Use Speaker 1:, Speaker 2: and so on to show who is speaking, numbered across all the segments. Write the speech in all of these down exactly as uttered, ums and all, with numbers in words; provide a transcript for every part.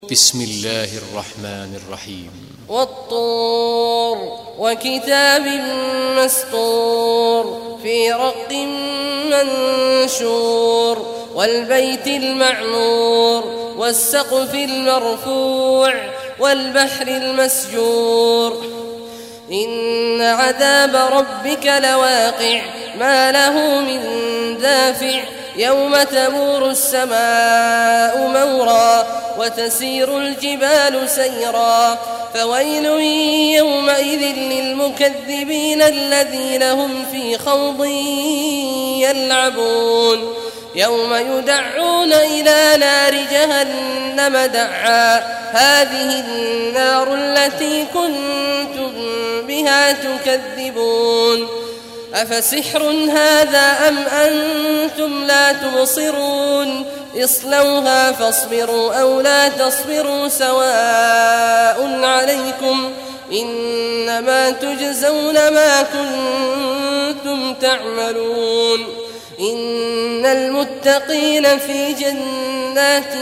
Speaker 1: بسم الله الرحمن الرحيم
Speaker 2: والطور وكتاب مسطور في رق منشور والبيت المعمور والسقف المرفوع والبحر المسجور إن عذاب ربك لواقع ما له من دافع يوم تمور السماء مورا وتسير الجبال سيرا فويل يومئذ للمكذبين الذين هم في خوض يلعبون يوم يدعون إلى نار جهنم دعا هذه النار التي كنتم بها تكذبون أفسحر هذا أم أنتم لا تبصرون اصلوها فاصبروا أو لا تصبروا سواء عليكم إنما تجزون ما كنتم تعملون إن المتقين في جنات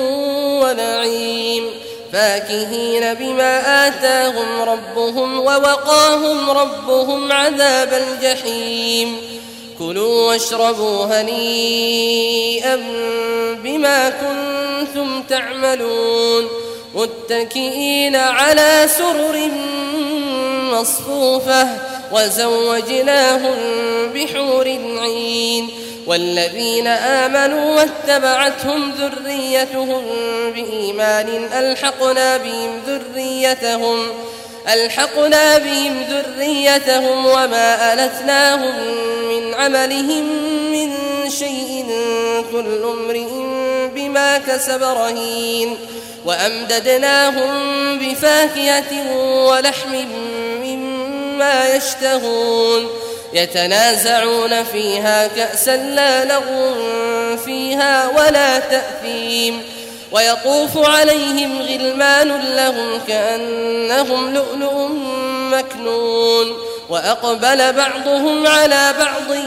Speaker 2: ونعيم فاكهين بما آتاهم ربهم ووقاهم ربهم عذاب الجحيم كلوا واشربوا هنيئا بما كنتم تعملون متكئين على سرر مصفوفة وزوجناهم بحور عين والذين آمنوا واتبعتهم ذريتهم بإيمان ألحقنا بهم ذريتهم ألحقنا بهم ذريتهم وما ألتناهم من عملهم من شيء كل امرئ بما كسب رهين وأمددناهم بفاكهة ولحم مما يشتهون يتنازعون فيها كأسا لا لغو فيها ولا تأثيم ويطوف عليهم غلمان لهم كأنهم لؤلؤ مكنون وأقبل بعضهم على بعض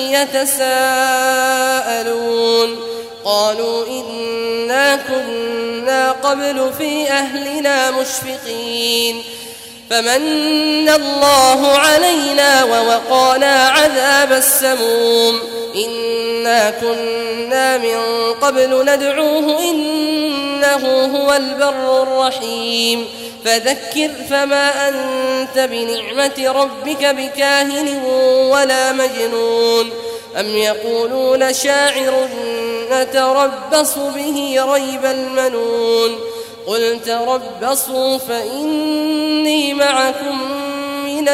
Speaker 2: يتساءلون قالوا إنا كنا قبل في أهلنا مشفقين فمن الله علينا ووقانا عذاب السموم إنا كنا من قبل ندعوه إنه هو البر الرحيم فذكر فما أنت بنعمة ربك بكاهن ولا مجنون أم يقولون شاعر نتربص به ريب المنون قل تربصوا فإني معكم من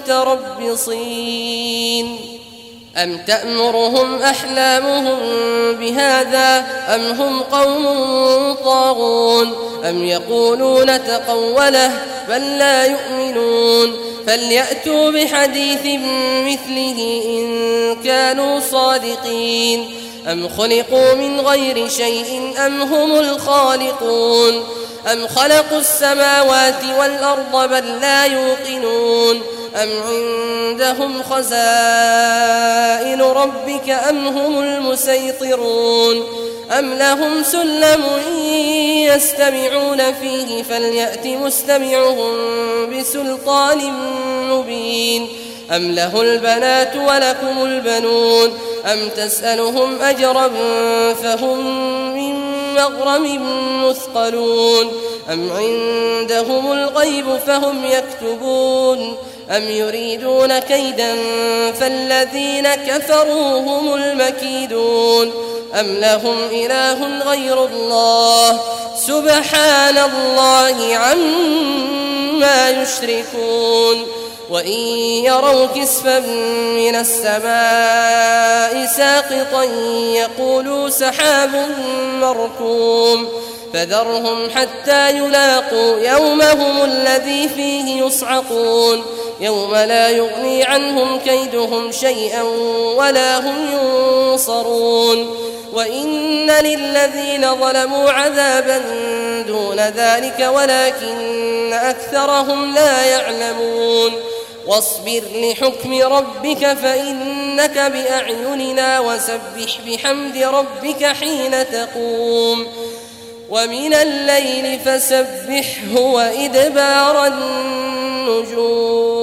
Speaker 2: المتربصين أم تأمرهم أحلامهم بهذا أم هم قوم طاغون أم يقولون تقوله بل لا يؤمنون فليأتوا بحديث مثله إن كانوا صادقين أم خلقوا من غير شيء أم هم الخالقون أم خلقوا السماوات والأرض بل لا يوقنون أم عندهم خزائن ربك أم هم المسيطرون أم لهم سلم يستمعون فيه فليأت مستمعهم بسلطان مبين أم له البنات ولكم البنون أم تسألهم أجرا فهم من مغرم مثقلون أم عندهم الغيب فهم يكتبون أم يريدون كيدا فالذين كفروا هم المكيدون أم لهم إله غير الله سبحان الله عما يشركون وإن يروا كسفا من السماء ساقطا يقولوا سحاب مركوم فذرهم حتى يلاقوا يومهم الذي فيه يصعقون يوم لا يغني عنهم كيدهم شيئا ولا هم ينصرون وإن للذين ظلموا عذابا دون ذلك ولكن أكثرهم لا يعلمون واصبر لحكم ربك فإنك بأعيننا وسبح بحمد ربك حين تقوم ومن الليل فسبحه وإدبار النجوم